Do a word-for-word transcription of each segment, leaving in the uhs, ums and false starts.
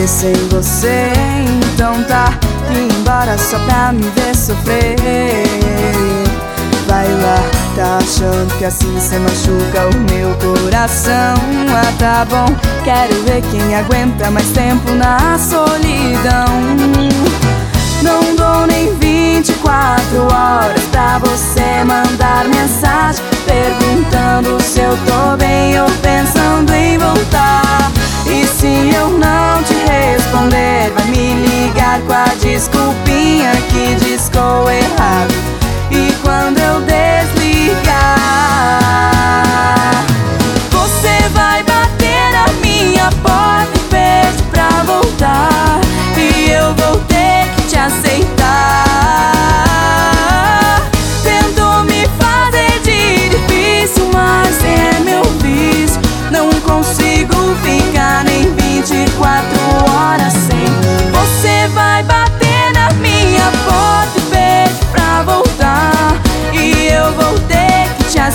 viver sem você. Então tá, que embora só pra me ver sofrer. Vai lá, tá achando que assim cê machuca o meu coração. Ah, tá bom, quero ver quem aguenta mais tempo na solidão. Não dou nem vinte e quatro horas pra você mandar mensagem perguntando se eu tô bem ou pensando em voltar. E se eu não te responder, vai me ligar com a desculpinha que discou errado. E quando eu desligar, você vai bater na minha porta e pedir pra voltar. E eu vou ter que te aceitar. Tentou me fazer de difícil, mas é meu vício. Não consigo ficar nem vinte e quatro horas sem. Você vai bater na minha porta e pedir pra voltar. E eu vou ter que te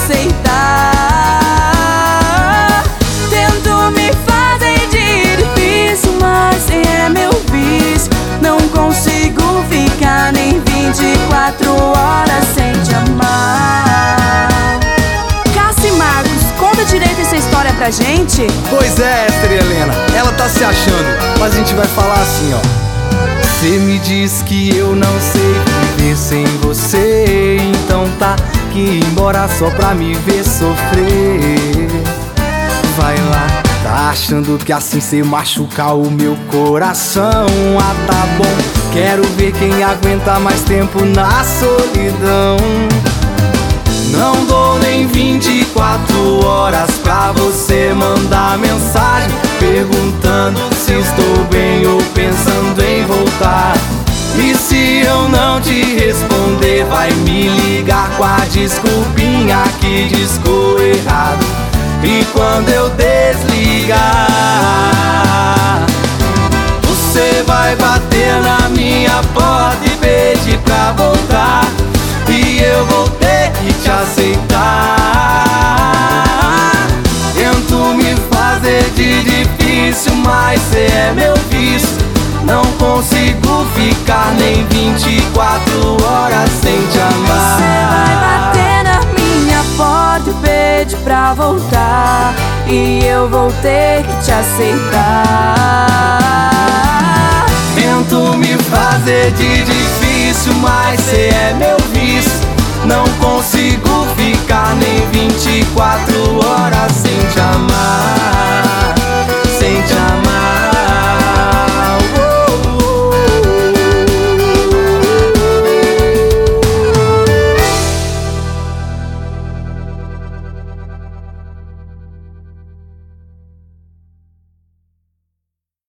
aceitar. Tento me fazer de difícil, mas é meu vício. Não consigo ficar nem vinte e quatro horas sem te amar. Cassi Marcos, conta direito essa história pra gente. Pois é, Esther e Helena, ela tá se achando, mas a gente vai falar assim, ó. Cê me diz que eu não sei viver sem você. Então tá, que embora só pra me ver sofrer. Vai lá, tá achando que assim cê machucar o meu coração. Ah, tá bom, quero ver quem aguenta mais tempo na solidão. Não dou nem vinte e quatro horas pra você mandar mensagem perguntando se estou bem ou pensando em voltar. E se eu não te responder, vai me ligar com a desculpinha que discou errado. E quando eu desligar, você vai bater na minha porta e pedir pra voltar. E eu vou ter que te aceitar. Tento me fazer de difícil, mas cê é meu vício. Não consigo ficar nem vinte e quatro horas sem te amar. Você vai bater na minha porta e pedir pra voltar. E eu vou ter que te aceitar. Tento me fazer de difícil, mas cê é meu vício. Não consigo